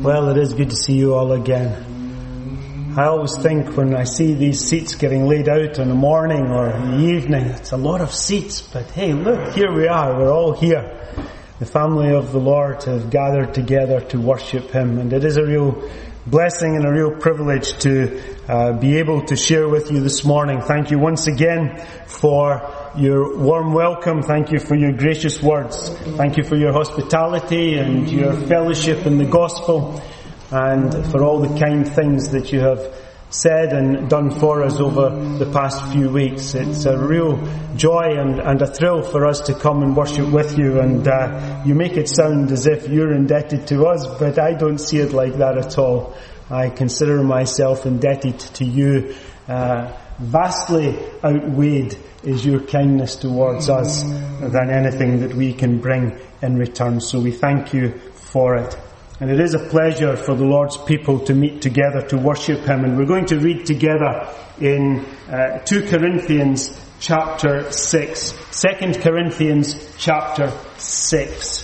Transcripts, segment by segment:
Well, it is good to see you all again. I always think when I see these seats getting laid out in the morning or in the evening, it's a lot of seats, but hey, look, here we are, we're all here. The family of the Lord have gathered together to worship Him, and it is a real blessing and a real privilege to be able to share with you this morning. Thank you once again for your warm welcome. Thank you for your gracious words. Thank you for your hospitality and your fellowship in the gospel, and for all the kind things that you have said and done for us over the past few weeks. It's a real joy and a thrill for us to come and worship with you, and you make it sound as if you're indebted to us, but I don't see it like that at all. I consider myself indebted to you. Vastly outweighed is your kindness towards us than anything that we can bring in return. So we thank you for it. And it is a pleasure for the Lord's people to meet together to worship Him. And we're going to read together in 2 Corinthians chapter 6. 2 Corinthians chapter 6.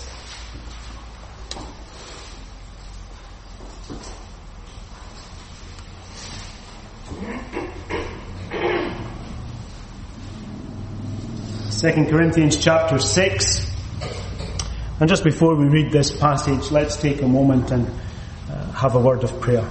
Second Corinthians chapter 6. And just before we read this passage, let's take a moment and have a word of prayer.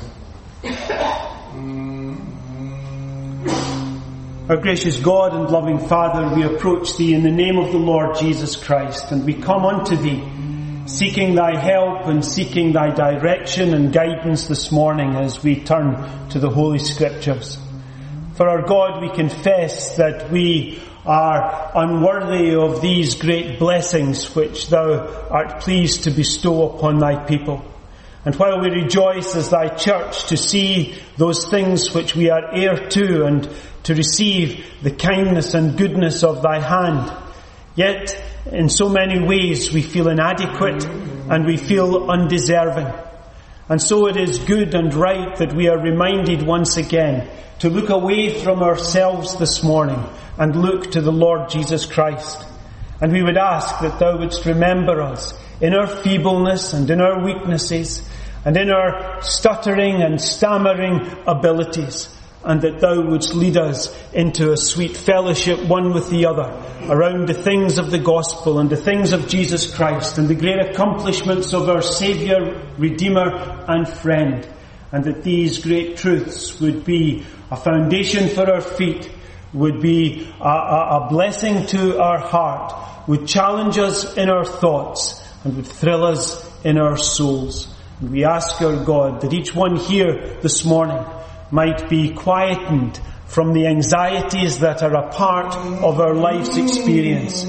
Our gracious God and loving Father, we approach Thee in the name of the Lord Jesus Christ, and we come unto Thee, seeking Thy help and seeking Thy direction and guidance this morning as we turn to the Holy Scriptures. For our God, we confess that we are unworthy of these great blessings which Thou art pleased to bestow upon Thy people. And while we rejoice as Thy church to see those things which we are heir to and to receive the kindness and goodness of Thy hand, yet in so many ways we feel inadequate and we feel undeserving. And so it is good and right that we are reminded once again to look away from ourselves this morning and look to the Lord Jesus Christ. And we would ask that Thou wouldst remember us in our feebleness and in our weaknesses and in our stuttering and stammering abilities, and that Thou wouldst lead us into a sweet fellowship one with the other around the things of the gospel and the things of Jesus Christ and the great accomplishments of our Saviour, Redeemer and Friend, and that these great truths would be a foundation for our feet, would be a blessing to our heart, would challenge us in our thoughts, and would thrill us in our souls. And we ask our God that each one here this morning might be quietened from the anxieties that are a part of our life's experience,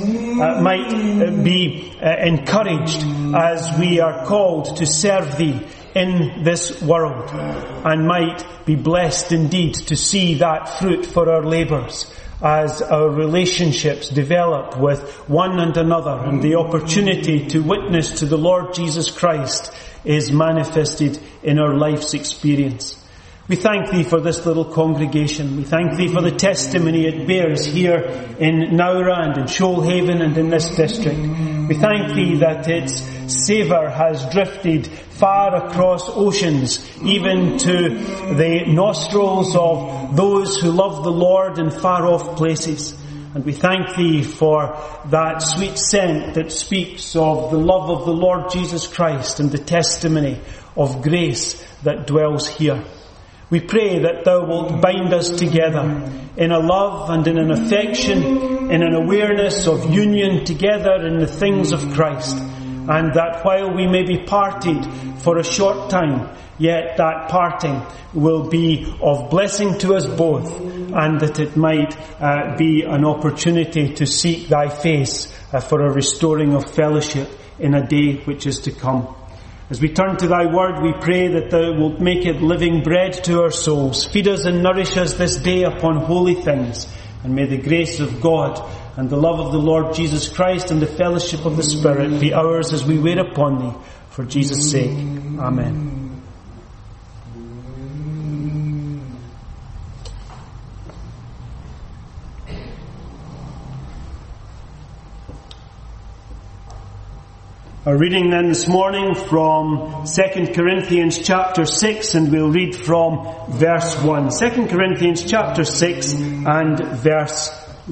might be encouraged as we are called to serve Thee in this world, and might be blessed indeed to see that fruit for our labours as our relationships develop with one and another, and the opportunity to witness to the Lord Jesus Christ is manifested in our life's experience. We thank Thee for this little congregation. We thank Thee for the testimony it bears here in Nowra and in Shoalhaven and in this district. We thank Thee that its savour has drifted far across oceans, even to the nostrils of those who love the Lord in far off places. And we thank Thee for that sweet scent that speaks of the love of the Lord Jesus Christ and the testimony of grace that dwells here. We pray that Thou wilt bind us together in a love and in an affection, in an awareness of union together in the things of Christ, and that while we may be parted for a short time, yet that parting will be of blessing to us both, and that it might be an opportunity to seek Thy face for a restoring of fellowship in a day which is to come. As we turn to Thy word, we pray that Thou wilt make it living bread to our souls. Feed us and nourish us this day upon holy things. And may the grace of God and the love of the Lord Jesus Christ and the fellowship of the Spirit be ours as we wait upon Thee. For Jesus' sake. Amen. Our reading then this morning from 2 Corinthians chapter 6, and we'll read from verse 1. 2 Corinthians chapter 6 and verse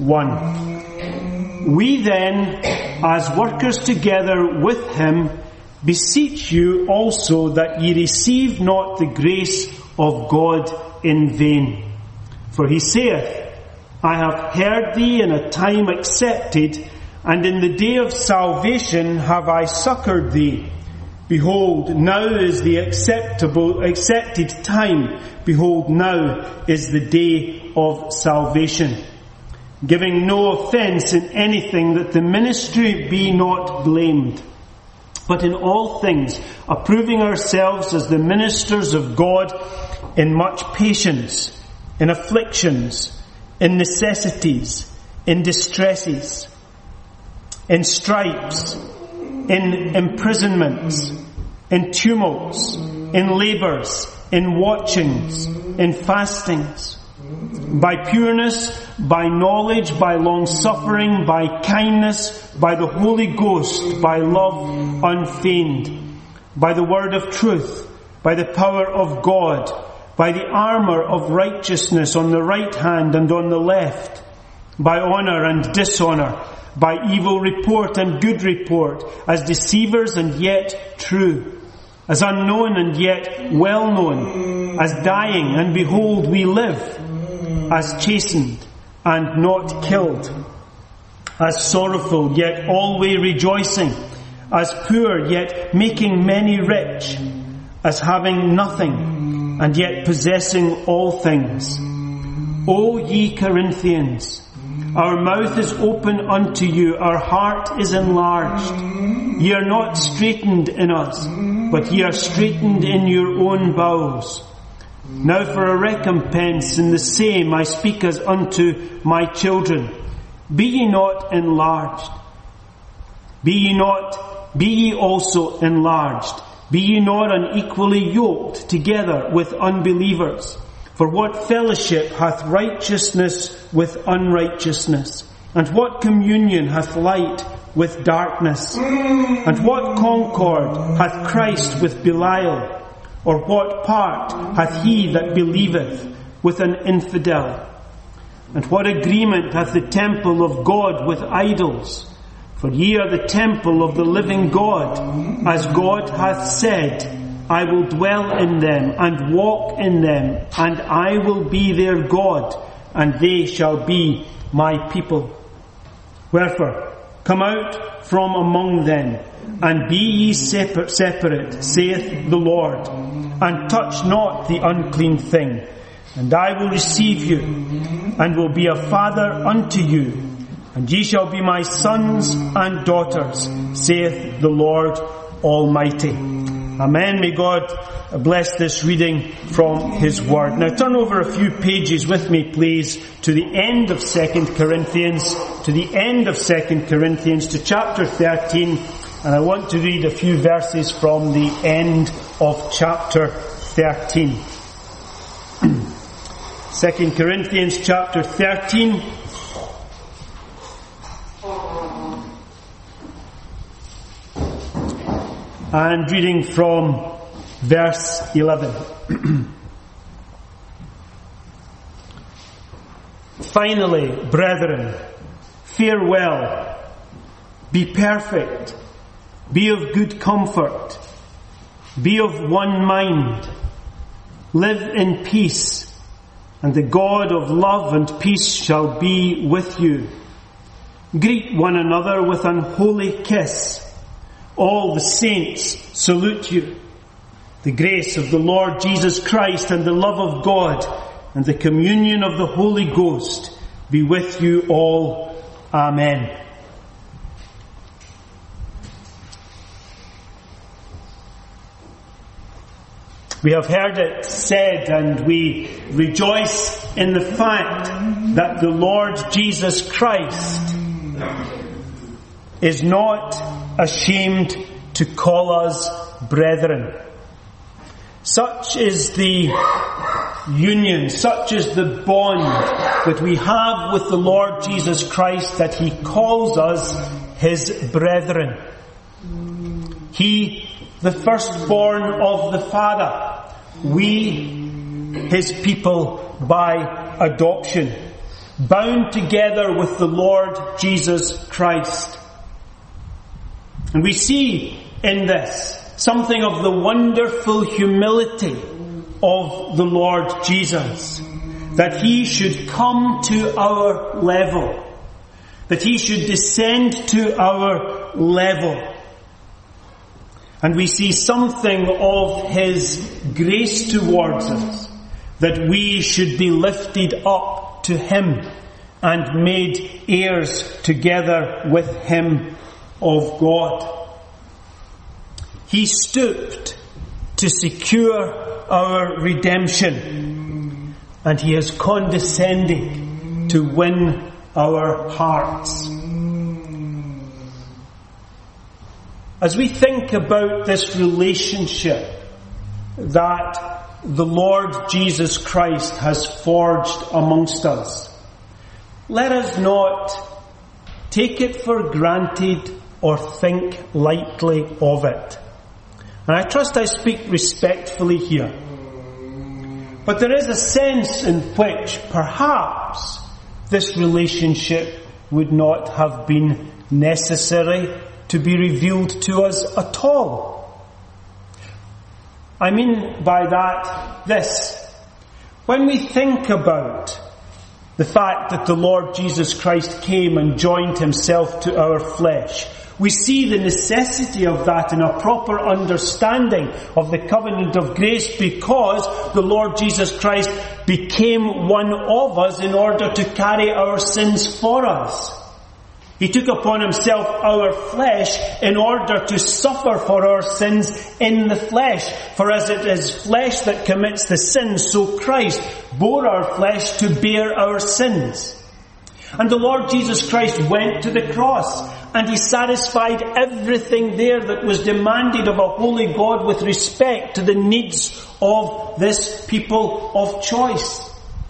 1. We then, as workers together with him, beseech you also that ye receive not the grace of God in vain. For he saith, I have heard thee in a time accepted, and in the day of salvation have I succoured thee. Behold, now is the accepted time. Behold, now is the day of salvation. Giving no offence in anything, that the ministry be not blamed. But in all things, approving ourselves as the ministers of God, in much patience, in afflictions, in necessities, in distresses, in stripes, in imprisonments, in tumults, in labours, in watchings, in fastings, by pureness, by knowledge, by long-suffering, by kindness, by the Holy Ghost, by love unfeigned, by the word of truth, by the power of God, by the armour of righteousness on the right hand and on the left, by honour and dishonour, by evil report and good report, as deceivers and yet true, as unknown and yet well known, as dying and behold we live, as chastened and not killed, as sorrowful yet always rejoicing, as poor yet making many rich, as having nothing and yet possessing all things. O ye Corinthians, our mouth is open unto you, our heart is enlarged. Ye are not straitened in us, but ye are straitened in your own bowels. Now for a recompense in the same I speak as unto my children. Be ye not enlarged. Be ye also enlarged. Be ye not unequally yoked together with unbelievers. For what fellowship hath righteousness with unrighteousness? And what communion hath light with darkness? And what concord hath Christ with Belial? Or what part hath he that believeth with an infidel? And what agreement hath the temple of God with idols? For ye are the temple of the living God, as God hath said, I will dwell in them and walk in them, and I will be their God, and they shall be my people. Wherefore, come out from among them, and be ye separate, saith the Lord, and touch not the unclean thing, and I will receive you, and will be a father unto you, and ye shall be my sons and daughters, saith the Lord Almighty. Amen. May God bless this reading from His Word. Now turn over a few pages with me, please, to the end of 2 Corinthians, to chapter 13, and I want to read a few verses from the end of chapter 13. 2 Corinthians chapter 13, and reading from verse 11. Finally, brethren, farewell. Be perfect. Be of good comfort. Be of one mind. Live in peace. And the God of love and peace shall be with you. Greet one another with an holy kiss. All the saints salute you. The grace of the Lord Jesus Christ and the love of God and the communion of the Holy Ghost be with you all. Amen. We have heard it said, and we rejoice in the fact that the Lord Jesus Christ is not ashamed to call us brethren. Such is the union, such is the bond that we have with the Lord Jesus Christ, that He calls us His brethren. He, the firstborn of the Father. We, his people by adoption, bound together with the Lord Jesus Christ. And we see in this something of the wonderful humility of the Lord Jesus, that he should come to our level, that he should descend to our level. And we see something of his grace towards us, that we should be lifted up to him and made heirs together with him of God. He stooped to secure our redemption, and he is condescending to win our hearts. As we think about this relationship that the Lord Jesus Christ has forged amongst us, let us not take it for granted or think lightly of it. And I trust I speak respectfully here. But there is a sense in which perhaps this relationship would not have been necessary to be revealed to us at all. I mean by that this. When we think about the fact that the Lord Jesus Christ came and joined himself to our flesh, we see the necessity of that in a proper understanding of the covenant of grace, because the Lord Jesus Christ became one of us in order to carry our sins for us. He took upon himself our flesh in order to suffer for our sins in the flesh. For as it is flesh that commits the sin, so Christ bore our flesh to bear our sins. And the Lord Jesus Christ went to the cross, and he satisfied everything there that was demanded of a holy God with respect to the needs of this people of choice.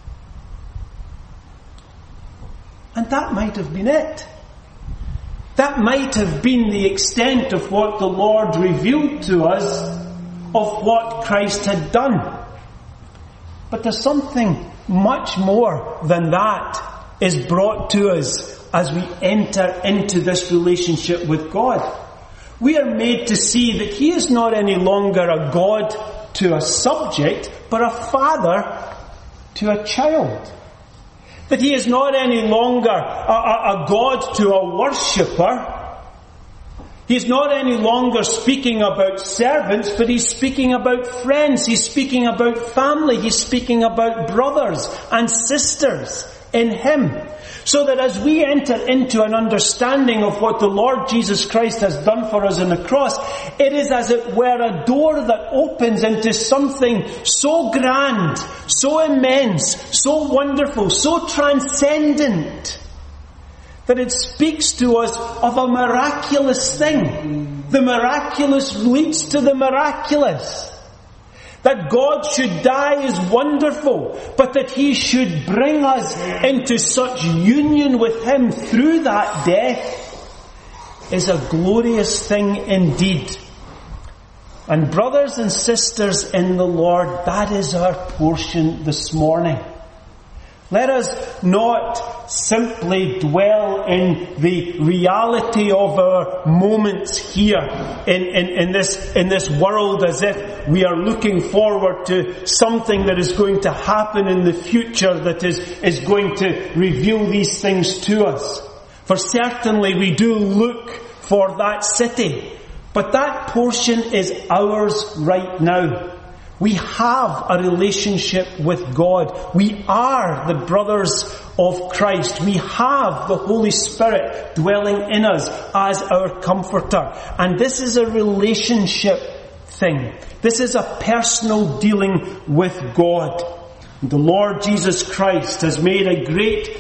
And that might have been it. That might have been the extent of what the Lord revealed to us of what Christ had done. But there's something much more than that is brought to us as we enter into this relationship with God. We are made to see that he is not any longer a God to a subject, but a father to a child. That he is not any longer a God to a worshipper. He's not any longer speaking about servants, but he's speaking about friends. He's speaking about family. He's speaking about brothers and sisters in him. So that as we enter into an understanding of what the Lord Jesus Christ has done for us on the cross, it is as it were a door that opens into something so grand, so immense, so wonderful, so transcendent, that it speaks to us of a miraculous thing. The miraculous leads to the miraculous. That God should die is wonderful, but that he should bring us into such union with him through that death is a glorious thing indeed. And brothers and sisters in the Lord, that is our portion this morning. Let us not simply dwell in the reality of our moments here in this world as if we are looking forward to something that is going to happen in the future that is going to reveal these things to us. For certainly we do look for that city, but that portion is ours right now. We have a relationship with God. We are the brothers of Christ. We have the Holy Spirit dwelling in us as our comforter. And this is a relationship thing. This is a personal dealing with God. The Lord Jesus Christ has made a great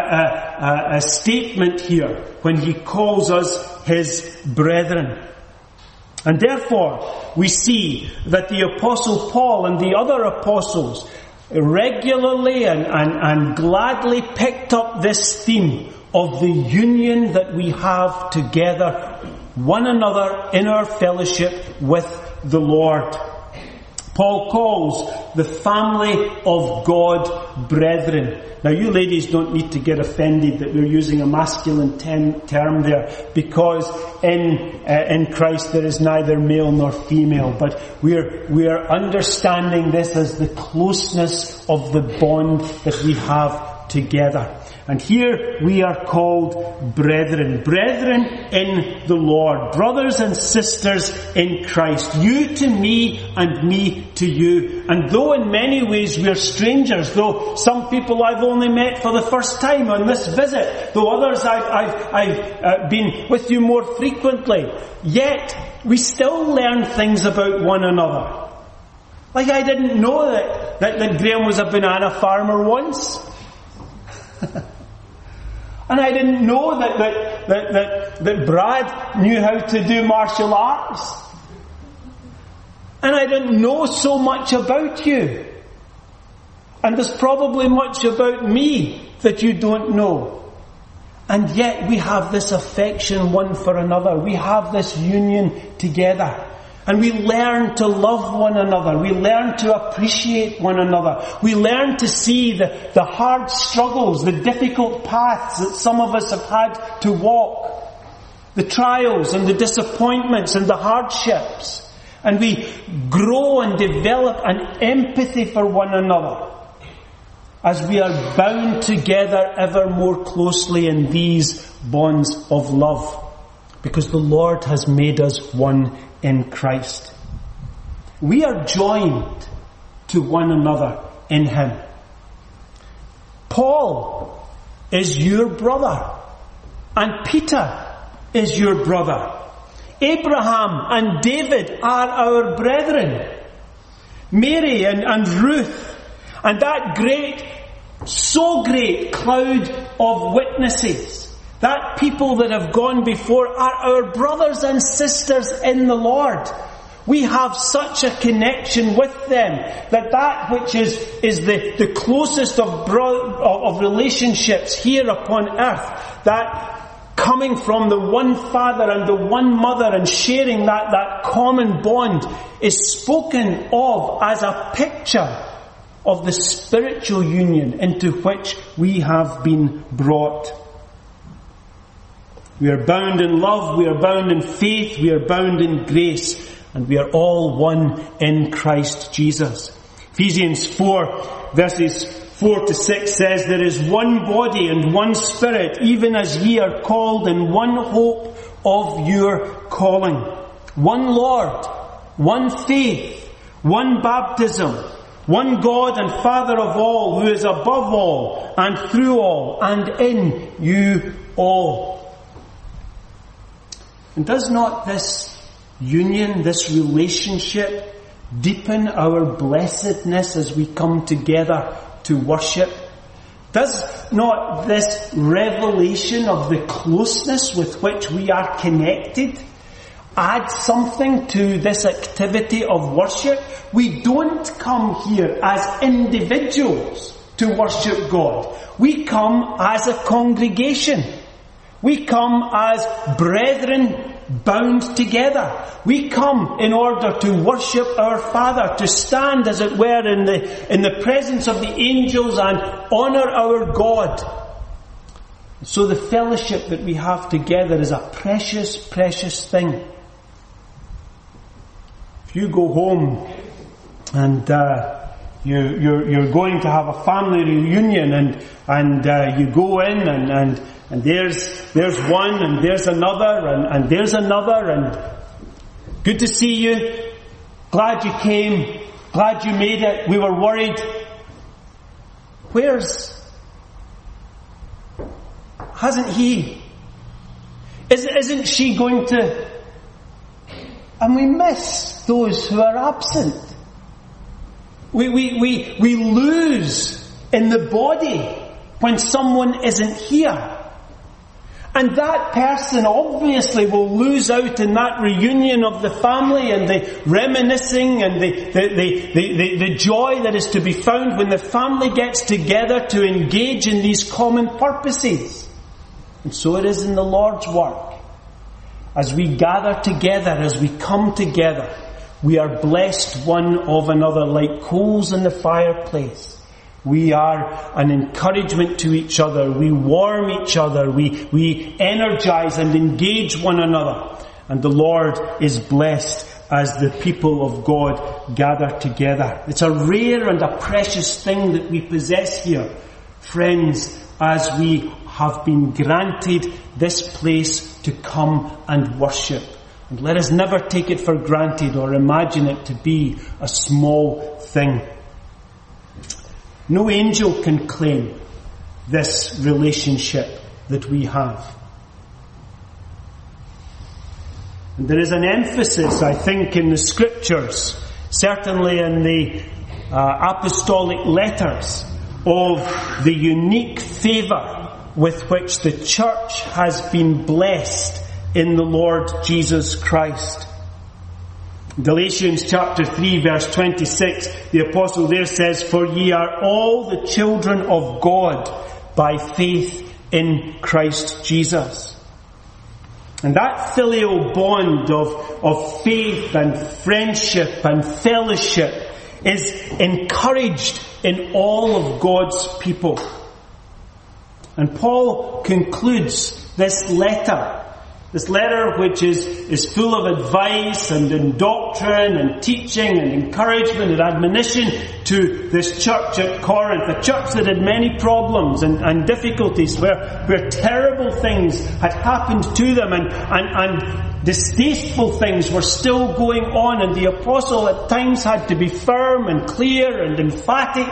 statement here when he calls us his brethren. And therefore, we see that the Apostle Paul and the other apostles regularly and gladly picked up this theme of the union that we have together one another in our fellowship with the Lord. Paul calls the family of God brethren. Now you ladies don't need to get offended that we're using a masculine term there, because in Christ there is neither male nor female, but we are understanding this as the closeness of the bond that we have together. And here we are called brethren. Brethren in the Lord. Brothers and sisters in Christ. You to me and me to you. And though in many ways we are strangers, though some people I've only met for the first time on this visit, though others I've been with you more frequently, yet we still learn things about one another. Like I didn't know that Graham was a banana farmer once. And I didn't know that Brad knew how to do martial arts. And I didn't know so much about you. And there's probably much about me that you don't know. And yet we have this affection one for another. We have this union together. And we learn to love one another. We learn to appreciate one another. We learn to see the hard struggles, the difficult paths that some of us have had to walk. The trials and the disappointments and the hardships. And we grow and develop an empathy for one another as we are bound together ever more closely in these bonds of love. Because the Lord has made us one in Christ. We are joined to one another in Him. Paul is your brother, and Peter is your brother. Abraham and David are our brethren. Mary and Ruth, and that so great cloud of witnesses, that people that have gone before, are our brothers and sisters in the Lord. We have such a connection with them that which is the closest of relationships here upon earth, that coming from the one father and the one mother and sharing that common bond, is spoken of as a picture of the spiritual union into which we have been brought. We are bound in love, we are bound in faith, we are bound in grace, and we are all one in Christ Jesus. Ephesians 4 verses 4 to 6 says, "There is one body and one Spirit, even as ye are called in one hope of your calling. One Lord, one faith, one baptism, one God and Father of all, who is above all, and through all, and in you all." And does not this union, this relationship, deepen our blessedness as we come together to worship? Does not this revelation of the closeness with which we are connected add something to this activity of worship? We don't come here as individuals to worship God. We come as a congregation. We come as brethren bound together. We come in order to worship our Father, to stand, as it were, in the presence of the angels and honour our God. So the fellowship that we have together is a precious, precious thing. If you go home and you're going to have a family reunion and you go in and there's one and there's another and there's another, and good to see you, glad you came, glad you made it, we were worried. Hasn't he? Isn't she going to? And we miss those who are absent. We lose in the body when someone isn't here. And that person obviously will lose out in that reunion of the family and the reminiscing and the joy that is to be found when the family gets together to engage in these common purposes. And so it is in the Lord's work. as we gather together, as we come together, we are blessed one of another like coals in the fireplace. We are an encouragement to each other. We warm each other. We energize and engage one another. And the Lord is blessed as the people of God gather together. It's a rare and a precious thing that we possess here, friends, as we have been granted this place to come and worship. And let us never take it for granted or imagine it to be a small thing. No angel can claim this relationship that we have. And there is an emphasis, I think, in the scriptures, certainly in the apostolic letters, of the unique favour with which the church has been blessed in the Lord Jesus Christ. Galatians chapter 3 verse 26, the apostle there says, "For ye are all the children of God by faith in Christ Jesus." And that filial bond of faith and friendship and fellowship is encouraged in all of God's people. And Paul concludes this letter which is full of advice and doctrine and teaching and encouragement and admonition to this church at Corinth, a church that had many problems and difficulties, where terrible things had happened to them and distasteful things were still going on, and the apostle at times had to be firm and clear and emphatic.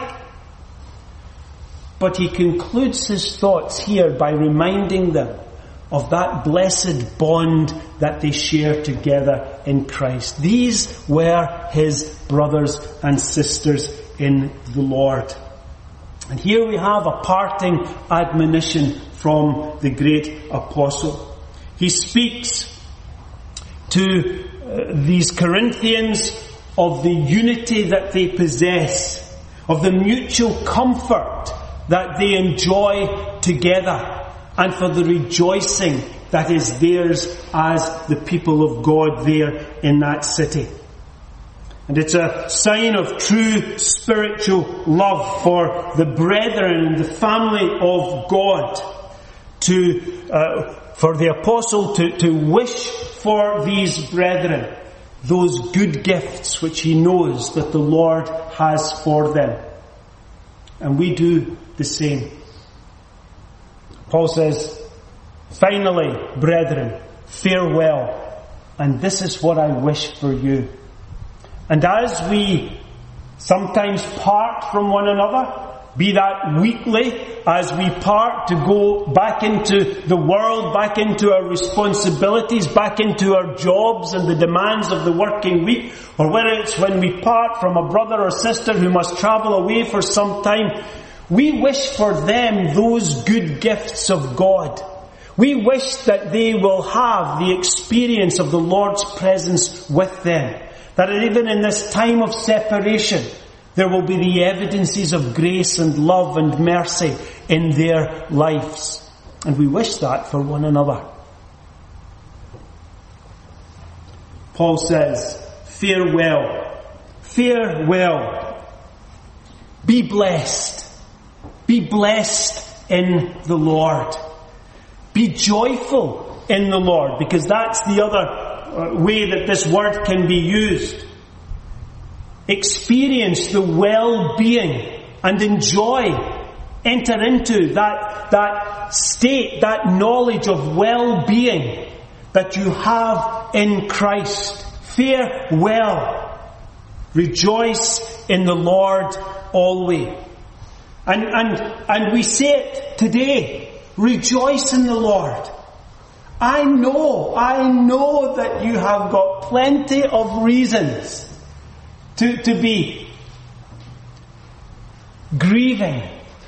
But he concludes his thoughts here by reminding them of that blessed bond that they share together in Christ. These were his brothers and sisters in the Lord. And here we have a parting admonition from the great apostle. He speaks to these Corinthians of the unity that they possess, of the mutual comfort that they enjoy together, and for the rejoicing that is theirs as the people of God there in that city. And it's a sign of true spiritual love for the brethren and the family of God for the apostle to wish for these brethren those good gifts which he knows that the Lord has for them. And we do the same. Paul says, "Finally, brethren, farewell, and this is what I wish for you." And as we sometimes part from one another, be that weekly, as we part to go back into the world, back into our responsibilities, back into our jobs and the demands of the working week, or whether it's when we part from a brother or sister who must travel away for some time, we wish for them those good gifts of God. We wish that they will have the experience of the Lord's presence with them. That even in this time of separation, there will be the evidences of grace and love and mercy in their lives. And we wish that for one another. Paul says, "Farewell. Farewell. Be blessed. Be blessed in the Lord. Be joyful in the Lord," because that's the other way that this word can be used. Experience the well-being and enjoy, enter into that state, that knowledge of well-being that you have in Christ. Farewell. Rejoice in the Lord always. And we say it today. Rejoice in the Lord. I know that you have got plenty of reasons to be grieving,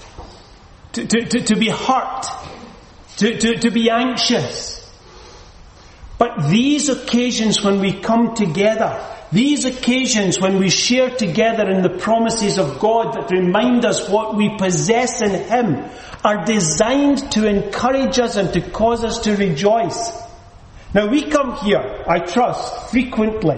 to be hurt, to be anxious. But these occasions when we come together, these occasions when we share together in the promises of God that remind us what we possess in Him, are designed to encourage us and to cause us to rejoice. Now we come here, I trust, frequently.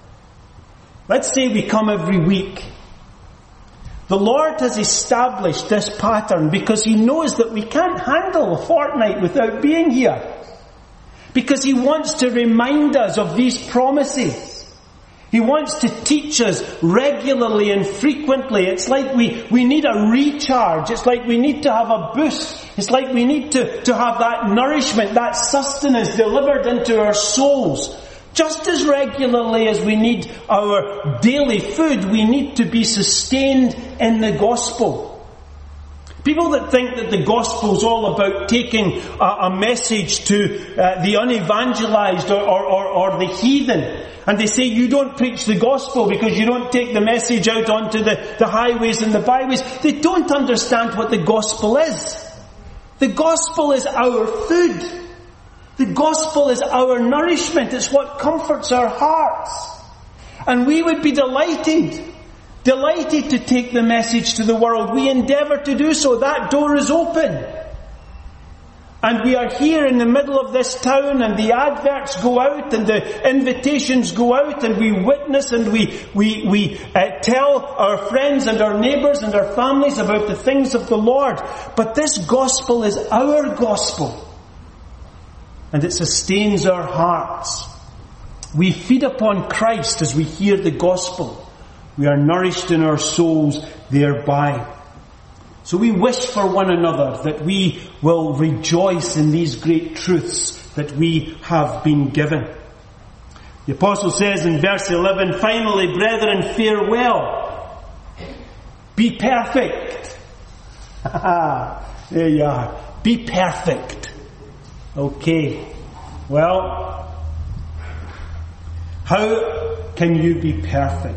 Let's say we come every week. The Lord has established this pattern because He knows that we can't handle a fortnight without being here. Because He wants to remind us of these promises. He wants to teach us regularly and frequently. It's like we need a recharge. It's like we need to have a boost. It's like we need to have that nourishment, that sustenance delivered into our souls. Just as regularly as we need our daily food, we need to be sustained in the gospel. People that think that the gospel's all about taking a message to the unevangelized or the heathen, and they say you don't preach the gospel because you don't take the message out onto the highways and the byways, they don't understand what the gospel is. The gospel is our food. The gospel is our nourishment. It's what comforts our hearts. And we would be delighted to take the message to the world. We endeavour to do so. That door is open. And we are here in the middle of this town, and the adverts go out and the invitations go out, and we witness and we tell our friends and our neighbours and our families about the things of the Lord. But this gospel is our gospel. And it sustains our hearts. We feed upon Christ as we hear the gospel. We are nourished in our souls thereby. So we wish for one another that we will rejoice in these great truths that we have been given. The Apostle says in verse 11, finally, brethren, farewell. Be perfect. There you are. Be perfect. Okay. Well, how can you be perfect?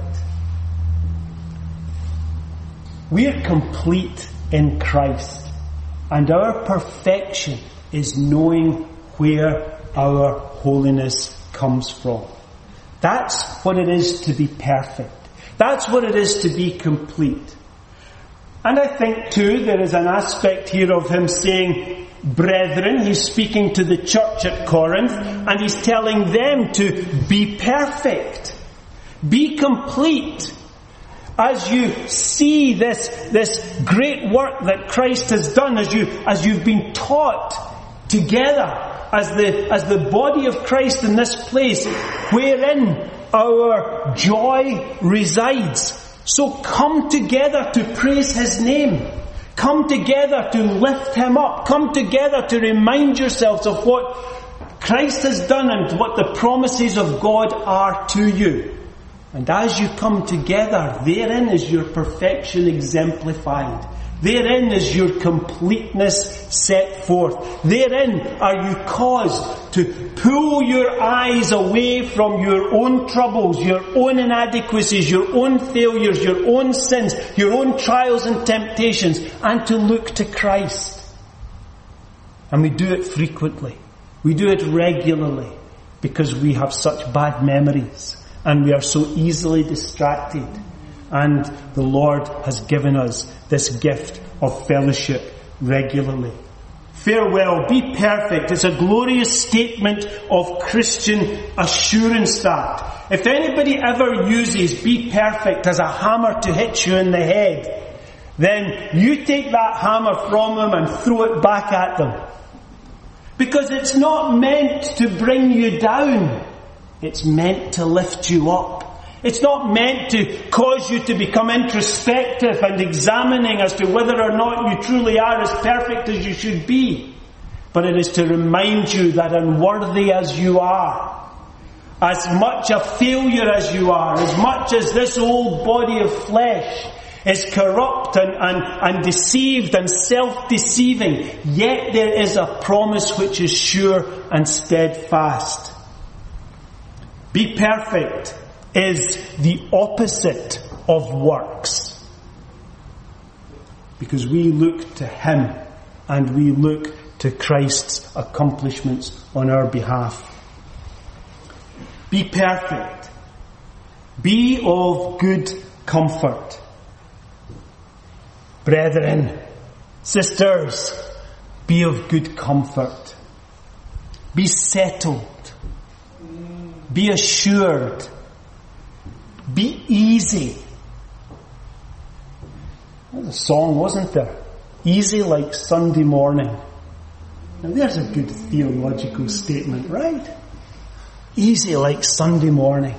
We are complete in Christ, and our perfection is knowing where our holiness comes from. That's what it is to be perfect. That's what it is to be complete. And I think too there is an aspect here of him saying, brethren, he's speaking to the church at Corinth, and he's telling them to be perfect. Be complete. As you see this great work that Christ has done, as you've been taught together as the body of Christ in this place, wherein our joy resides. So come together to praise His name. Come together to lift Him up. Come together to remind yourselves of what Christ has done and what the promises of God are to you. And as you come together, therein is your perfection exemplified. Therein is your completeness set forth. Therein are you caused to pull your eyes away from your own troubles, your own inadequacies, your own failures, your own sins, your own trials and temptations, and to look to Christ. And we do it frequently. We do it regularly because we have such bad memories. And we are so easily distracted. And the Lord has given us this gift of fellowship regularly. Farewell, be perfect. It's a glorious statement of Christian assurance that if anybody ever uses be perfect as a hammer to hit you in the head, then you take that hammer from them and throw it back at them. Because it's not meant to bring you down. It's meant to lift you up. It's not meant to cause you to become introspective and examining as to whether or not you truly are as perfect as you should be. But it is to remind you that unworthy as you are, as much a failure as you are, as much as this old body of flesh is corrupt and deceived and self-deceiving, yet there is a promise which is sure and steadfast. Be perfect is the opposite of works. Because we look to Him and we look to Christ's accomplishments on our behalf. Be perfect. Be of good comfort. Brethren, sisters, be of good comfort. Be settled. be assured, be easy. There's a song, wasn't there? Easy like Sunday morning. Now there's a good theological statement, right? Easy like Sunday morning.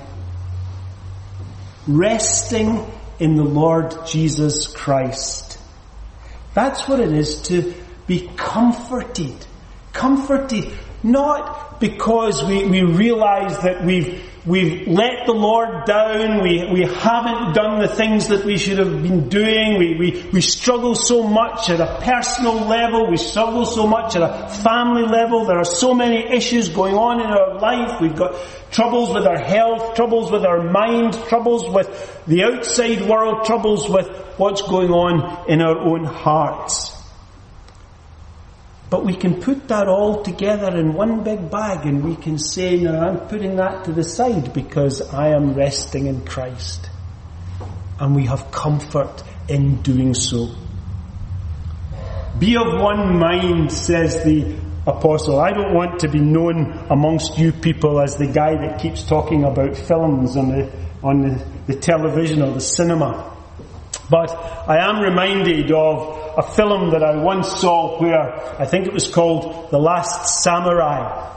Resting in the Lord Jesus Christ. That's what it is to be comforted. Comforted, not because we realize that we've let the Lord down, we haven't done the things that we should have been doing, we struggle so much at a personal level, we struggle so much at a family level, there are so many issues going on in our life, we've got troubles with our health, troubles with our mind, troubles with the outside world, troubles with what's going on in our own hearts. But we can put that all together in one big bag and we can say, no, I'm putting that to the side because I am resting in Christ. And we have comfort in doing so. Be of one mind, says the apostle. I don't want to be known amongst you people as the guy that keeps talking about films on the television or the cinema. But I am reminded of a film that I once saw where I think it was called The Last Samurai.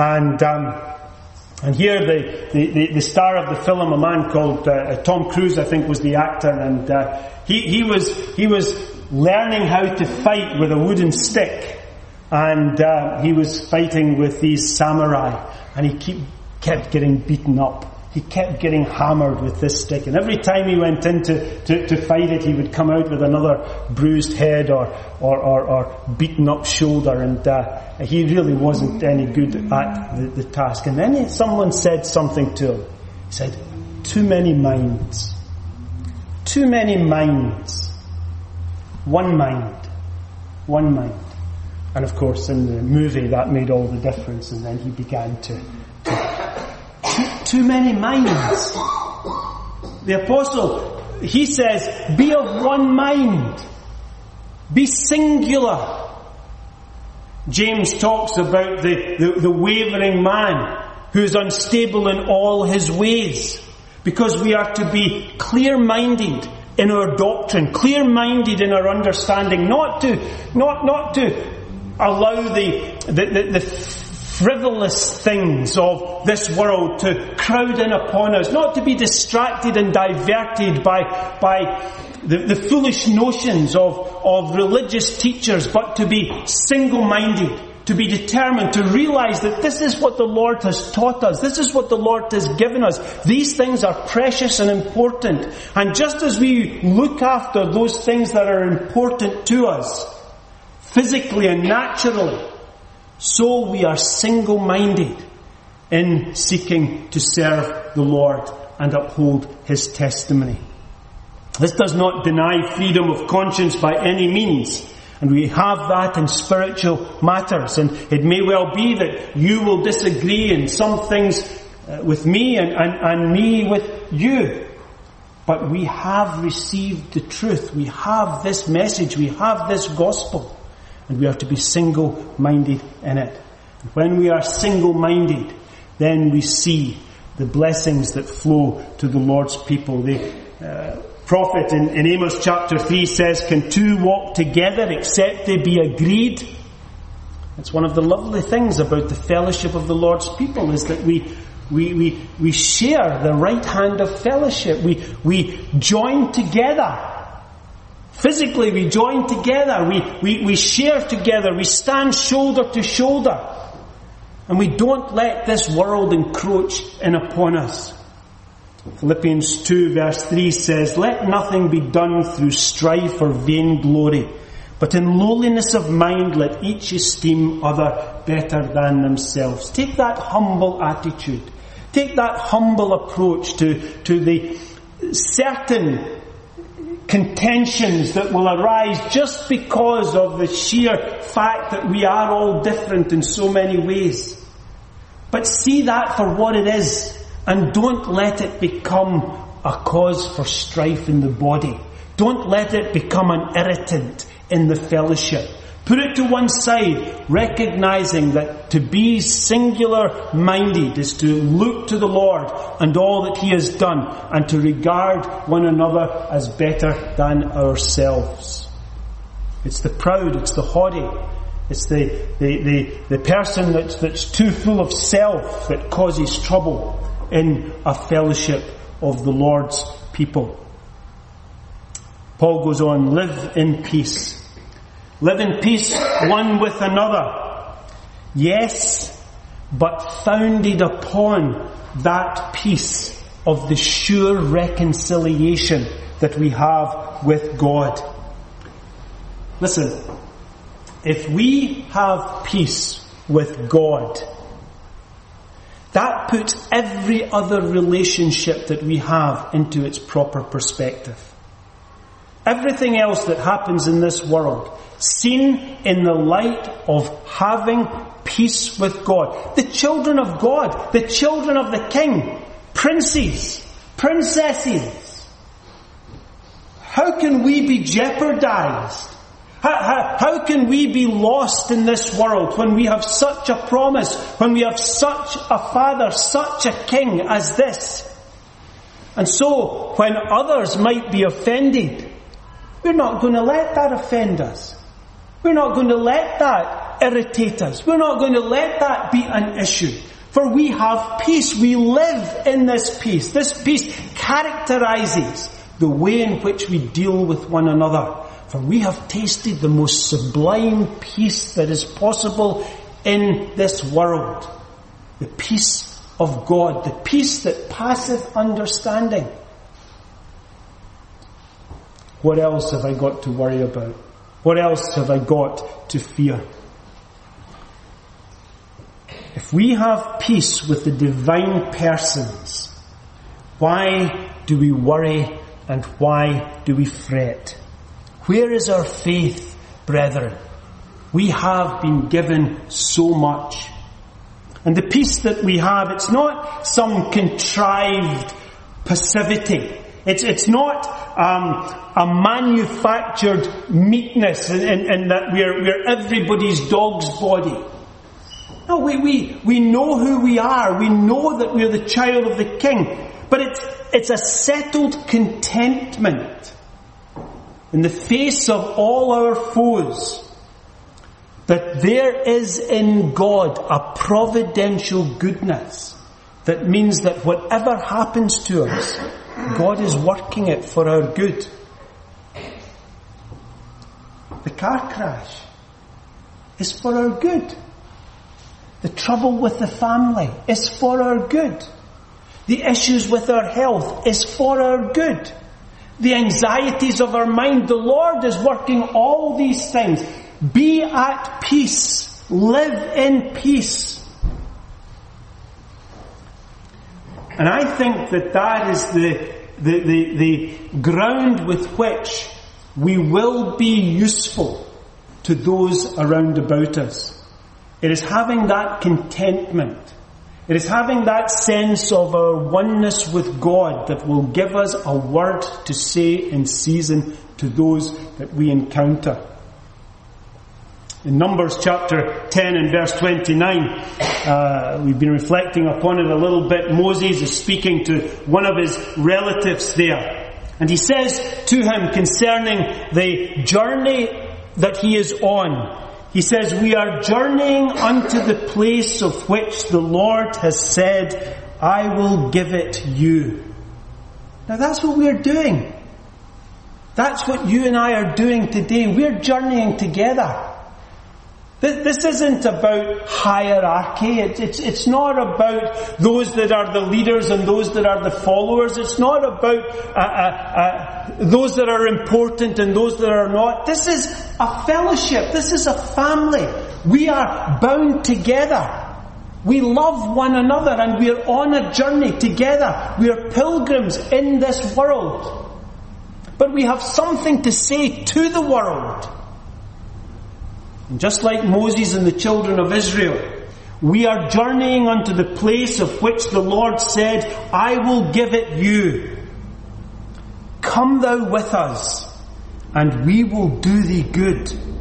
And here the star of the film, a man called Tom Cruise, I think was the actor, and he was learning how to fight with a wooden stick, and he was fighting with these samurai, and he kept getting beaten up. He kept getting hammered with this stick, and every time he went in to fight it, he would come out with another bruised head or beaten up shoulder, and he really wasn't any good at the task. And then someone said something to him. He said, too many minds. Too many minds. One mind. One mind. And of course in the movie that made all the difference, and then he began to too many minds. The apostle, he says, be of one mind. Be singular. James talks about the wavering man who is unstable in all his ways. Because we are to be clear-minded in our doctrine, clear-minded in our understanding, not to allow the frivolous things of this world to crowd in upon us, not to be distracted and diverted by the foolish notions of religious teachers, but to be single-minded, to be determined, to realize that this is what the Lord has taught us, this is what the Lord has given us. These things are precious and important, and just as we look after those things that are important to us, physically and naturally, so we are single-minded in seeking to serve the Lord and uphold His testimony. This does not deny freedom of conscience by any means, and we have that in spiritual matters, and it may well be that you will disagree in some things with me and me with you. But we have received the truth, we have this message, we have this gospel. And we are to be single-minded in it. And when we are single-minded, then we see the blessings that flow to the Lord's people. The prophet in Amos chapter 3 says, can two walk together except they be agreed? It's one of the lovely things about the fellowship of the Lord's people is that we share the right hand of fellowship. We join together. Physically, we join together, we share together, we stand shoulder to shoulder. And we don't let this world encroach in upon us. Philippians 2 verse 3 says, let nothing be done through strife or vainglory, but in lowliness of mind let each esteem other better than themselves. Take that humble attitude. Take that humble approach to the certain contentions that will arise just because of the sheer fact that we are all different in so many ways. But see that for what it is, and don't let it become a cause for strife in the body. Don't let it become an irritant in the fellowship. Put it to one side, recognizing that to be singular-minded is to look to the Lord and all that He has done, and to regard one another as better than ourselves. It's the proud, it's the haughty, it's the person that's too full of self that causes trouble in a fellowship of the Lord's people. Paul goes on, live in peace. Live in peace one with another. Yes, but founded upon that peace of the sure reconciliation that we have with God. Listen, if we have peace with God, that puts every other relationship that we have into its proper perspective. Everything else that happens in this world, seen in the light of having peace with God. The children of God, the children of the King, princes, princesses. How can we be jeopardized? How can we be lost in this world when we have such a promise, when we have such a Father, such a King as this? And so, when others might be offended, we're not going to let that offend us. We're not going to let that irritate us. We're not going to let that be an issue. For we have peace. We live in this peace. This peace characterizes the way in which we deal with one another. For we have tasted the most sublime peace that is possible in this world. The peace of God. The peace that passeth understanding. What else have I got to worry about? What else have I got to fear? If we have peace with the divine persons, why do we worry and why do we fret? Where is our faith, brethren? We have been given so much. And the peace that we have, it's not some contrived passivity. It's not a manufactured meekness in that we're everybody's dog's body. No, we know who we are. We know that we're the child of the King. But it's a settled contentment in the face of all our foes, that there is in God a providential goodness that means that whatever happens to us, God is working it for our good. The car crash is for our good. The trouble with the family is for our good. The issues with our health is for our good. The anxieties of our mind, the Lord is working all these things. Be at peace. Live in peace. And I think that is the ground with which we will be useful to those around about us. It is having that contentment. It is having that sense of our oneness with God that will give us a word to say in season to those that we encounter. In Numbers chapter 10 and verse 29, we've been reflecting upon it a little bit. Moses is speaking to one of his relatives there. And he says to him concerning the journey that he is on, he says, "We are journeying unto the place of which the Lord has said, I will give it you." Now that's what we're doing. That's what you and I are doing today. We're journeying together. This isn't about hierarchy. It's not about those that are the leaders and those that are the followers. It's not about those that are important and those that are not. This is a fellowship. This is a family. We are bound together. We love one another and we are on a journey together. We are pilgrims in this world. But we have something to say to the world. And just like Moses and the children of Israel, we are journeying unto the place of which the Lord said, I will give it you. Come thou with us, and we will do thee good.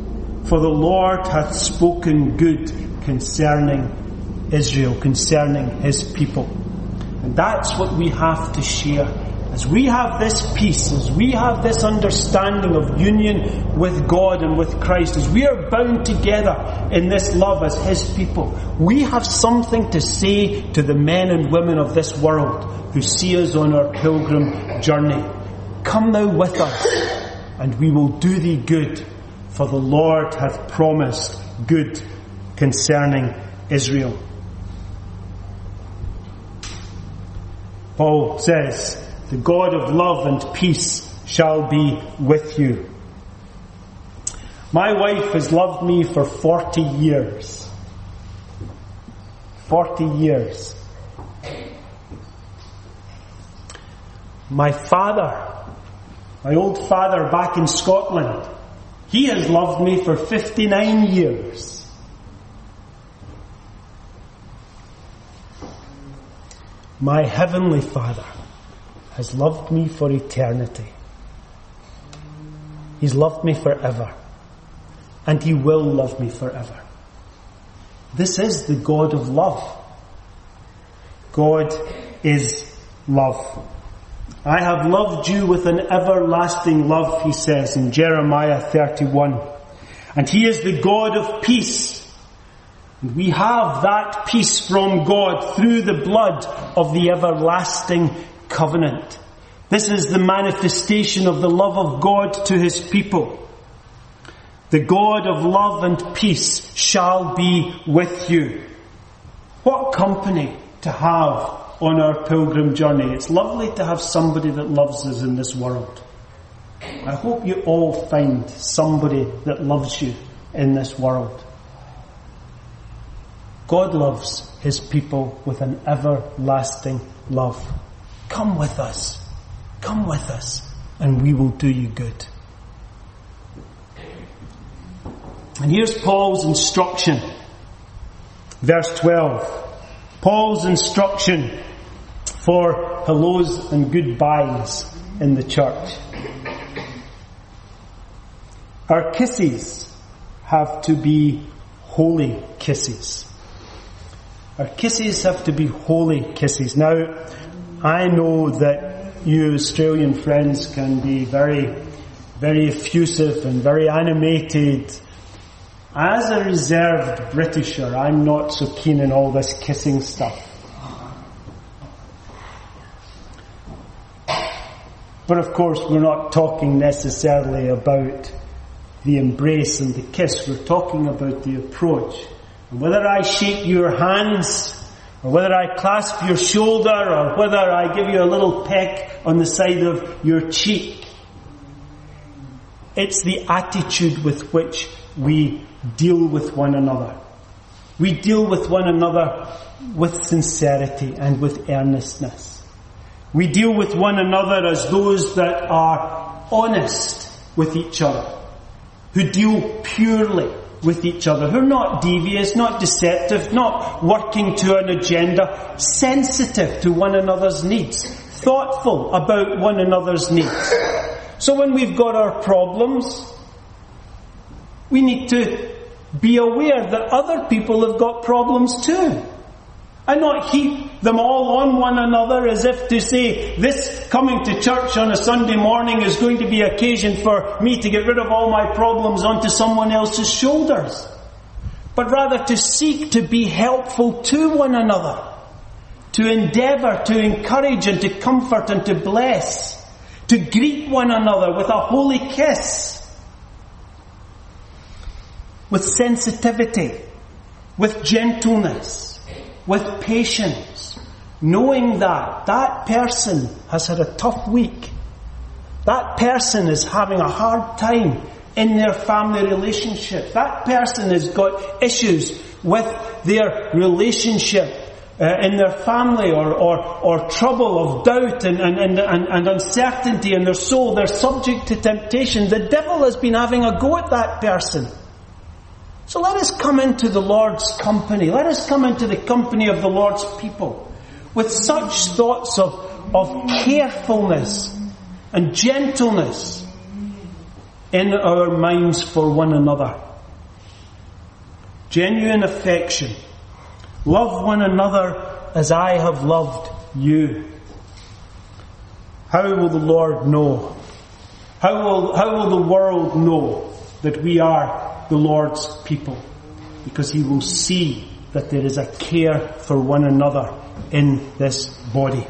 For the Lord hath spoken good concerning Israel, concerning his people. And that's what we have to share. As we have this peace, as we have this understanding of union with God and with Christ, as we are bound together in this love as his people, we have something to say to the men and women of this world who see us on our pilgrim journey. Come thou with us, and we will do thee good, for the Lord hath promised good concerning Israel. Paul says, the God of love and peace shall be with you. My wife has loved me for 40 years. 40 years. My father, my old father back in Scotland, he has loved me for 59 years. My heavenly Father has loved me for eternity. He's loved me forever. And he will love me forever. This is the God of love. God is love. I have loved you with an everlasting love, he says in Jeremiah 31. And he is the God of peace. And we have that peace from God through the blood of the everlasting covenant. This is the manifestation of the love of God to his people. The God of love and peace shall be with you. What company to have on our pilgrim journey. It's lovely to have somebody that loves us in this world. I hope you all find somebody that loves you in this world. God loves his people with an everlasting love. Come with us. Come with us, and we will do you good. And here's Paul's instruction. Verse 12. Paul's instruction for hellos and goodbyes in the church. Our kisses have to be holy kisses. Our kisses have to be holy kisses. Now, I know that you Australian friends can be very, very effusive and very animated. As a reserved Britisher, I'm not so keen on all this kissing stuff. But of course, we're not talking necessarily about the embrace and the kiss. We're talking about the approach. And whether I shake your hands, or whether I clasp your shoulder, or whether I give you a little peck on the side of your cheek, it's the attitude with which we deal with one another. We deal with one another with sincerity and with earnestness. We deal with one another as those that are honest with each other, who deal purely with each other, who are not devious, not deceptive, not working to an agenda, sensitive to one another's needs, thoughtful about one another's needs. So when we've got our problems, we need to be aware that other people have got problems too. And not heap them all on one another as if to say, this coming to church on a Sunday morning is going to be occasion for me to get rid of all my problems onto someone else's shoulders. But rather to seek to be helpful to one another. To endeavour, to encourage and to comfort and to bless. To greet one another with a holy kiss. With sensitivity, with gentleness, with patience, knowing that that person has had a tough week. That person is having a hard time in their family relationship. That person has got issues with their relationship in their family or trouble of doubt and uncertainty in their soul. They're subject to temptation. The devil has been having a go at that person. So let us come into the Lord's company. Let us come into the company of the Lord's people with such thoughts of carefulness and gentleness in our minds for one another. genuine affection. Love one another as I have loved you. How will the Lord know? How will the world know that we are the Lord's people? Because he will see that there is a care for one another in this body.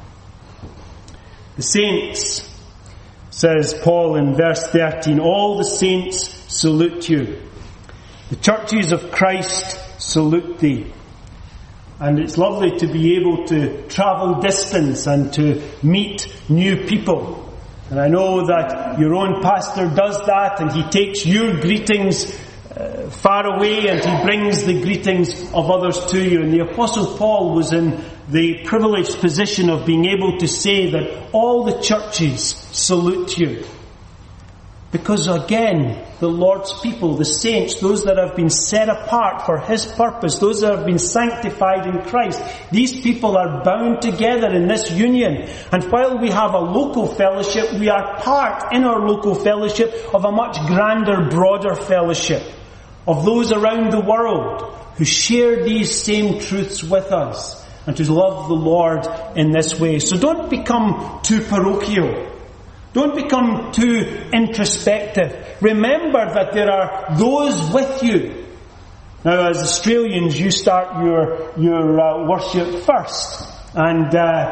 The saints, says Paul in verse 13, all the saints salute you. The churches of Christ salute thee. And it's lovely to be able to travel distance and to meet new people. And I know that your own pastor does that, and he takes your greetings far away and he brings the greetings of others to you. And the Apostle Paul was in the privileged position of being able to say that all the churches salute you. Because again, the Lord's people, the saints, those that have been set apart for His purpose, those that have been sanctified in Christ, these people are bound together in this union. And while we have a local fellowship, we are part in our local fellowship of a much grander, broader fellowship of those around the world who share these same truths with us and to love the Lord in this way. So don't become too parochial. Don't become too introspective. Remember that there are those with you. Now, as Australians, you start your worship first. And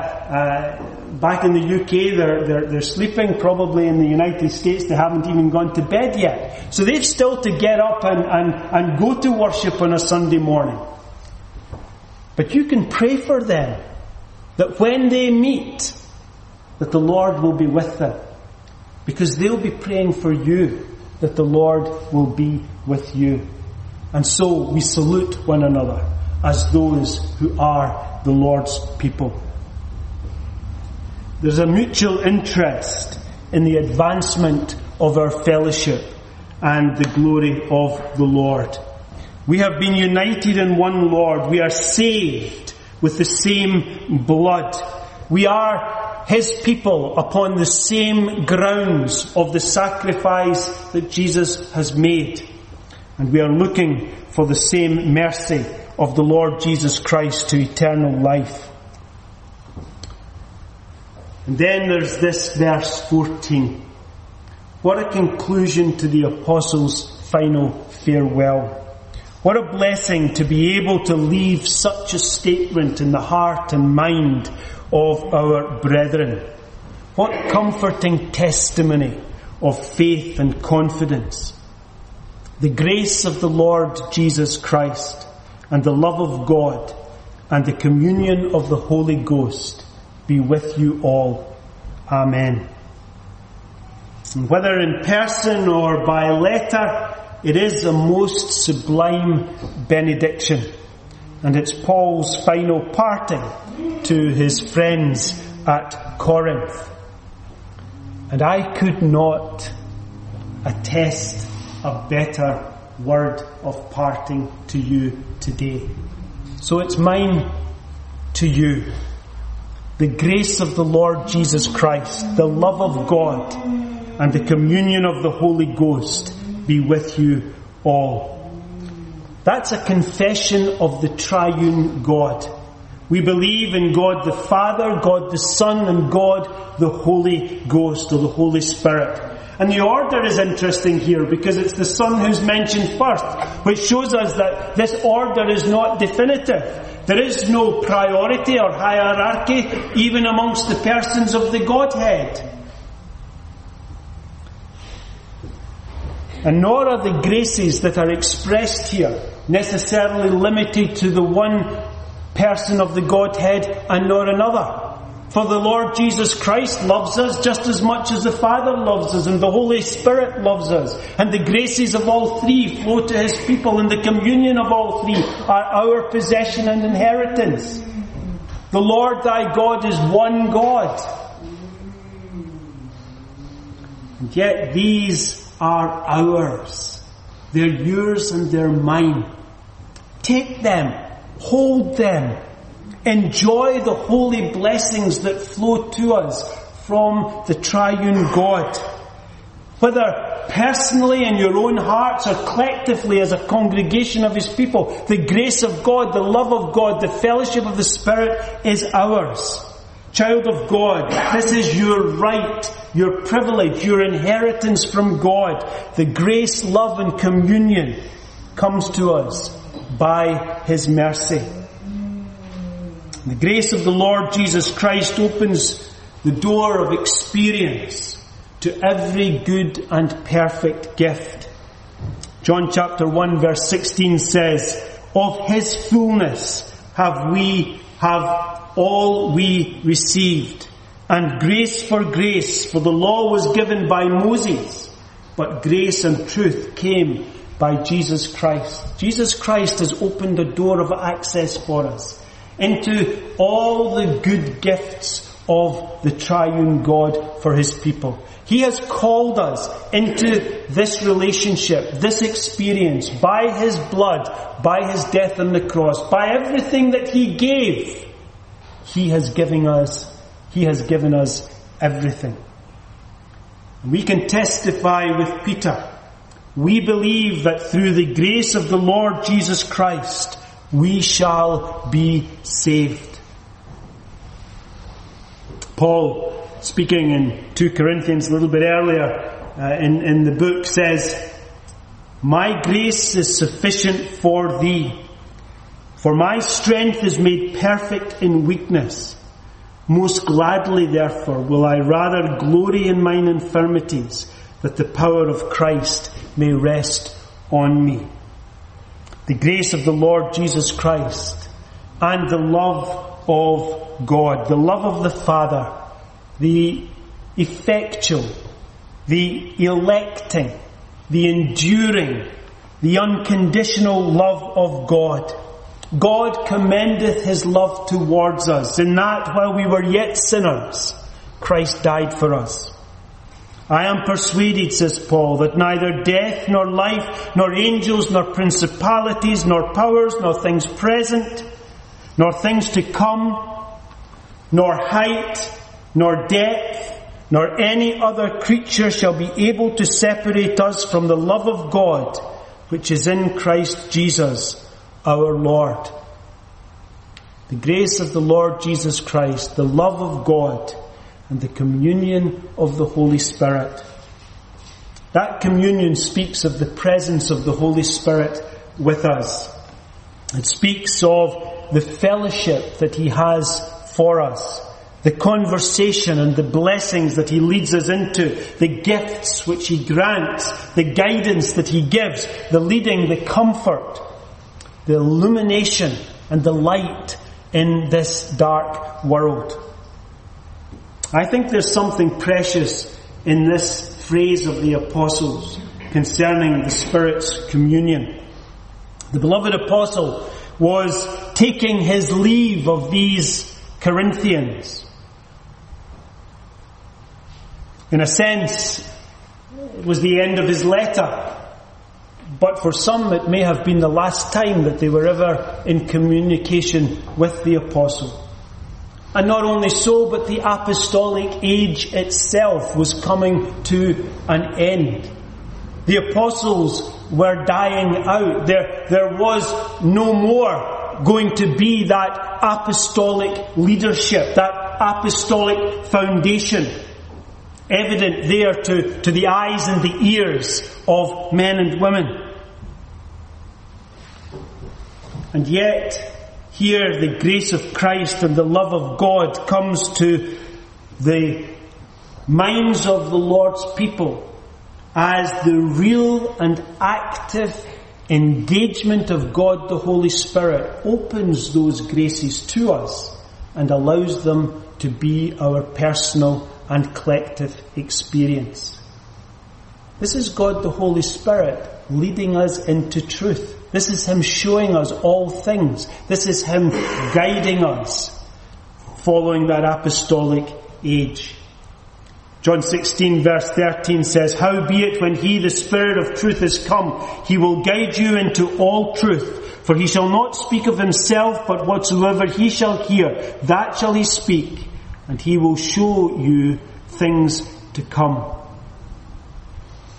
back in the UK, they're sleeping. Probably in the United States, they haven't even gone to bed yet. So they've still to get up and go to worship on a Sunday morning. But you can pray for them, that when they meet, that the Lord will be with them. Because they'll be praying for you, that the Lord will be with you. And so we salute one another as those who are the Lord's people. There's a mutual interest in the advancement of our fellowship and the glory of the Lord. We have been united in one Lord. We are saved with the same blood. We are His people upon the same grounds of the sacrifice that Jesus has made. And we are looking for the same mercy of the Lord Jesus Christ to eternal life. And then there's this verse 14. What a conclusion to the Apostles' final farewell. What a blessing to be able to leave such a statement in the heart and mind of our brethren. What comforting testimony of faith and confidence. The grace of the Lord Jesus Christ and the love of God and the communion of the Holy Ghost be with you all. Amen. And whether in person or by letter, it is a most sublime benediction. And it's Paul's final parting to his friends at Corinth. And I could not attest a better word of parting to you today. So it's mine to you. The grace of the Lord Jesus Christ, the love of God, and the communion of the Holy Ghost be with you all. That's a confession of the triune God. We believe in God the Father, God the Son, and God the Holy Ghost, or the Holy Spirit. And the order is interesting here because it's the Son who's mentioned first, which shows us that this order is not definitive. There is no priority or hierarchy even amongst the persons of the Godhead. And nor are the graces that are expressed here necessarily limited to the one person of the Godhead and nor another. For the Lord Jesus Christ loves us just as much as the Father loves us, and the Holy Spirit loves us. And the graces of all three flow to His people, and the communion of all three are our possession and inheritance. The Lord thy God is one God. And yet these are ours. They're yours and they're mine. Take them, hold them, enjoy the holy blessings that flow to us from the triune God. Whether personally in your own hearts or collectively as a congregation of His people, the grace of God, the love of God, the fellowship of the Spirit is ours. Child of God, this is your right, your privilege, your inheritance from God. The grace, love and communion comes to us by His mercy. The grace of the Lord Jesus Christ opens the door of experience to every good and perfect gift. John chapter 1 verse 16 says, "Of His fullness have all we received, and grace, for the law was given by Moses, but grace and truth came by Jesus Christ." Jesus Christ has opened a door of access for us into all the good gifts of the triune God for His people. He has called us into this relationship, this experience, by His blood, by His death on the cross, by everything that He gave. He has given us everything. And we can testify with Peter. We believe that through the grace of the Lord Jesus Christ, we shall be saved. Paul, speaking in 2 Corinthians a little bit earlier in the book, says, "My grace is sufficient for thee, for my strength is made perfect in weakness. Most gladly, therefore, will I rather glory in mine infirmities, that the power of Christ may rest on me." The grace of the Lord Jesus Christ and the love of God, the love of the Father, the effectual, the electing, the enduring, the unconditional love of God. God commendeth His love towards us, in that while we were yet sinners, Christ died for us. "I am persuaded," says Paul, "that neither death, nor life, nor angels, nor principalities, nor powers, nor things present, nor things to come, nor height, nor depth, nor any other creature shall be able to separate us from the love of God, which is in Christ Jesus our Lord." The grace of the Lord Jesus Christ, the love of God, and the communion of the Holy Spirit. That communion speaks of the presence of the Holy Spirit with us. It speaks of the fellowship that He has for us, the conversation and the blessings that He leads us into, the gifts which He grants, the guidance that He gives, the leading, the comfort, the illumination and the light in this dark world. I think there's something precious in this phrase of the apostles concerning the Spirit's communion. The beloved apostle was taking his leave of these Corinthians. In a sense, it was the end of his letter. But for some, it may have been the last time that they were ever in communication with the apostle. And not only so, but the apostolic age itself was coming to an end. The apostles were dying out. There was no more going to be that apostolic leadership, that apostolic foundation, evident there to the eyes and the ears of men and women. And yet, here the grace of Christ and the love of God comes to the minds of the Lord's people as the real and active engagement of God the Holy Spirit opens those graces to us and allows them to be our personal and collective experience. This is God the Holy Spirit leading us into truth. This is Him showing us all things. This is Him guiding us following that apostolic age. John 16 verse 13 says, "Howbeit when He, the Spirit of truth, is come, He will guide you into all truth. For He shall not speak of Himself, but whatsoever He shall hear, that shall He speak, and He will show you things to come."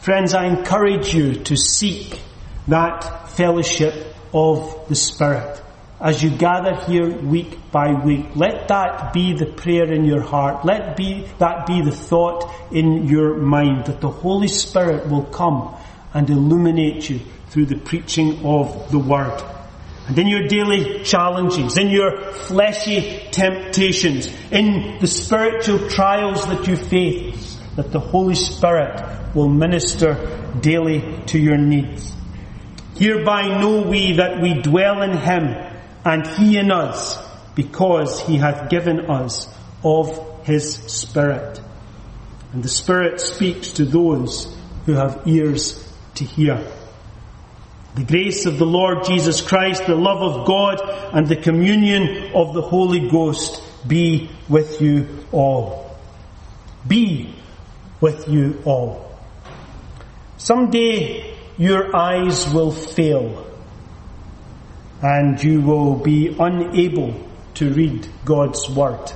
Friends, I encourage you to seek that fellowship of the Spirit. As you gather here week by week, let that be the prayer in your heart. Let that be the thought in your mind, that the Holy Spirit will come and illuminate you through the preaching of the Word. And in your daily challenges, in your fleshy temptations, in the spiritual trials that you face, that the Holy Spirit will minister daily to your needs. Hereby know we that we dwell in Him, and He in us, because He hath given us of His Spirit. And the Spirit speaks to those who have ears to hear. The grace of the Lord Jesus Christ, the love of God, and the communion of the Holy Ghost be with you all. Be with you all. Someday your eyes will fail and you will be unable to read God's Word.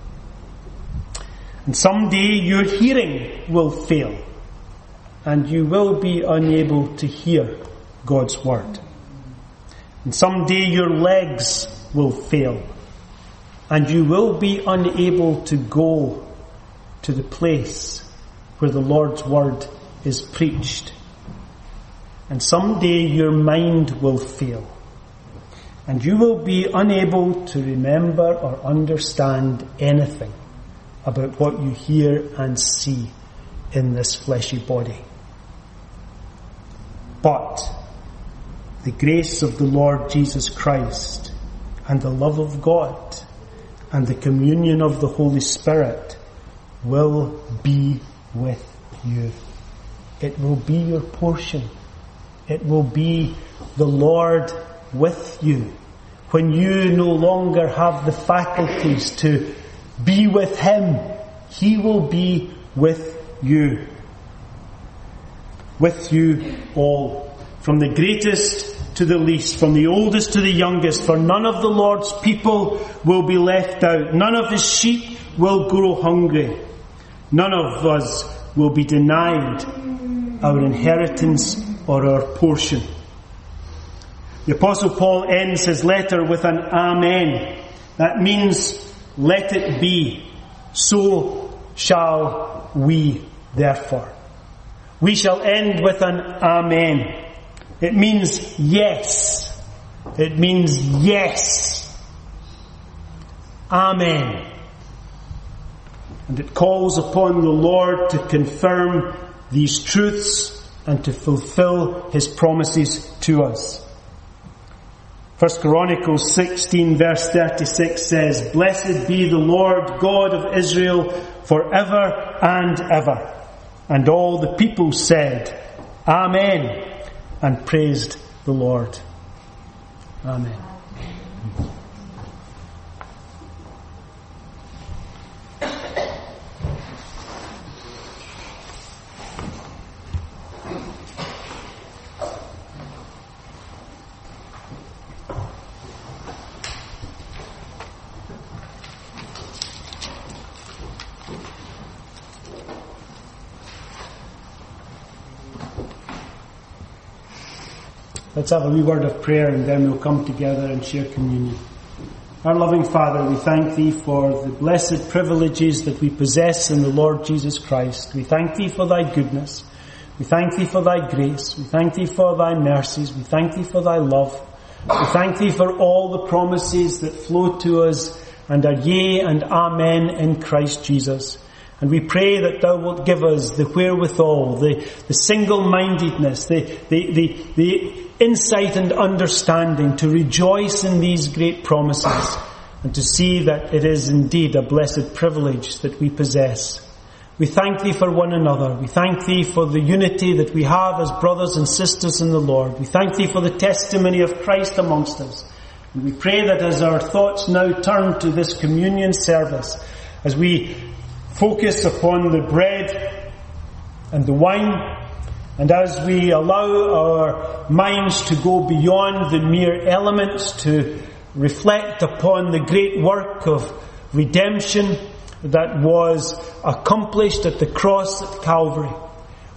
And someday your hearing will fail and you will be unable to hear God's Word. And someday your legs will fail and you will be unable to go to the place where the Lord's Word is preached. And someday your mind will fail and you will be unable to remember or understand anything about what you hear and see in this fleshy body. But the grace of the Lord Jesus Christ and the love of God and the communion of the Holy Spirit will be with you. It will be your portion. It will be the Lord with you. When you no longer have the faculties to be with Him, He will be with you. With you all. From the greatest to the least, from the oldest to the youngest, for none of the Lord's people will be left out. None of His sheep will grow hungry. None of us will be denied our inheritance or our portion. The Apostle Paul ends his letter with an Amen. That means, let it be. So shall we therefore. We shall end with an Amen. It means yes. It means yes. Amen. And it calls upon the Lord to confirm these truths and to fulfill His promises to us. 1 Chronicles 16 verse 36 says, Blessed be the Lord God of Israel forever and ever. And all the people said, Amen, and praised the Lord. Amen. Let's have a wee word of prayer and then we'll come together and share communion. Our loving Father, we thank Thee for the blessed privileges that we possess in the Lord Jesus Christ. We thank Thee for Thy goodness. We thank Thee for Thy grace. We thank Thee for Thy mercies. We thank Thee for Thy love. We thank Thee for all the promises that flow to us and are yea and amen in Christ Jesus. And we pray that Thou wilt give us the wherewithal, the single-mindedness, the insight and understanding to rejoice in these great promises and to see that it is indeed a blessed privilege that we possess. We thank Thee for one another. We thank Thee for the unity that we have as brothers and sisters in the Lord. We thank Thee for the testimony of Christ amongst us. And we pray that as our thoughts now turn to this communion service, as we focus upon the bread and the wine, and as we allow our minds to go beyond the mere elements to reflect upon the great work of redemption that was accomplished at the cross at Calvary,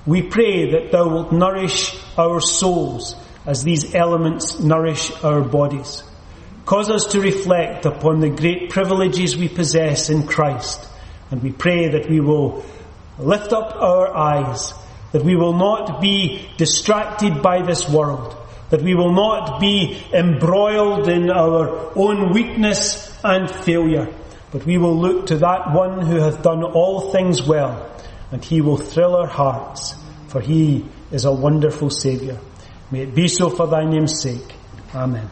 We pray that thou wilt nourish our souls as these elements nourish our bodies. Cause us to reflect upon the great privileges we possess in Christ, and we pray that we will lift up our eyes, that we will not be distracted by this world, that we will not be embroiled in our own weakness and failure, but we will look to that one who hath done all things well, and he will thrill our hearts, for he is a wonderful Saviour. May it be so for thy name's sake. Amen.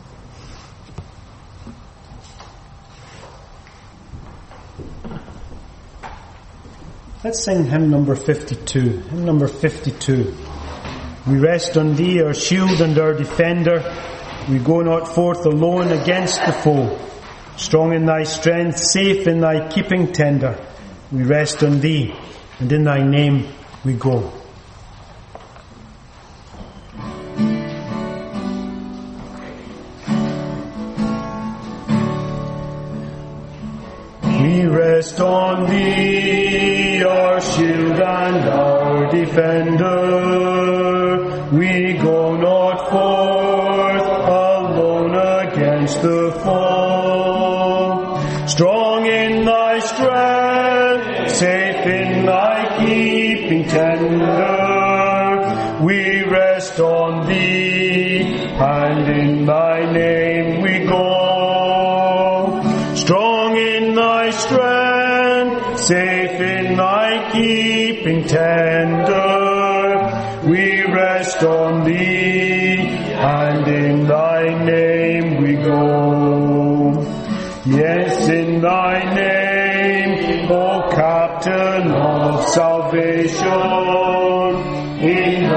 Let's sing hymn number 52. Hymn number 52. We rest on thee, our shield and our defender. We go not forth alone against the foe. Strong in thy strength, safe in thy keeping tender. We rest on thee, and in thy name we go. We rest on thee, our shield and our defender. We go not forth alone against the foe. Strong in thy strength, safe in thy keeping tender. We rest on thee, and in thy name we go. Strong in thy strength, safe in thy keeping tender. We rest on thee, and in thy name we go. Yes, in thy name, O Captain of salvation, in